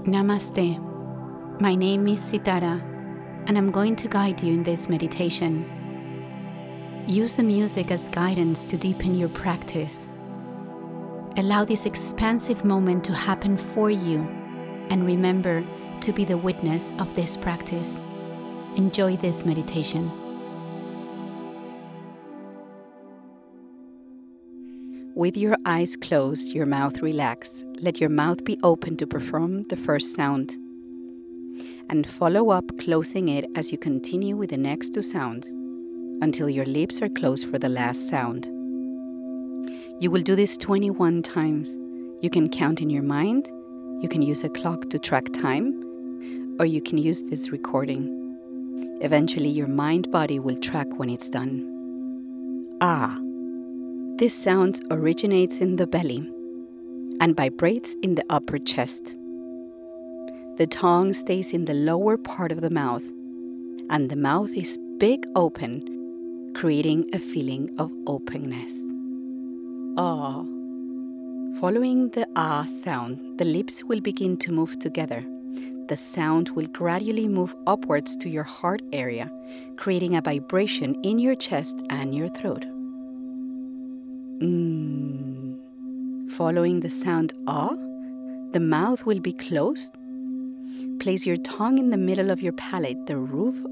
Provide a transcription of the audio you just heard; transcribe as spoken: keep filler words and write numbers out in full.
Namaste. My name is Sitara, and I'm going to guide you in this meditation. Use the music as guidance to deepen your practice. Allow this expansive moment to happen for you, and remember to be the witness of this practice. Enjoy this meditation. With your eyes closed, your mouth relaxed, let your mouth be open to perform the first sound. And follow up closing it as you continue with the next two sounds until your lips are closed for the last sound. You will do this twenty-one times. You can count in your mind, you can use a clock to track time, or you can use this recording. Eventually, your mind-body will track when it's done. Ah. This sound originates in the belly and vibrates in the upper chest. The tongue stays in the lower part of the mouth, and the mouth is big open, creating a feeling of openness. Ah. Following the ah sound, the lips will begin to move together. The sound will gradually move upwards to your heart area, creating a vibration in your chest and your throat. Mm. Following the sound ah, the mouth will be closed. Place your tongue in the middle of your palate, the roof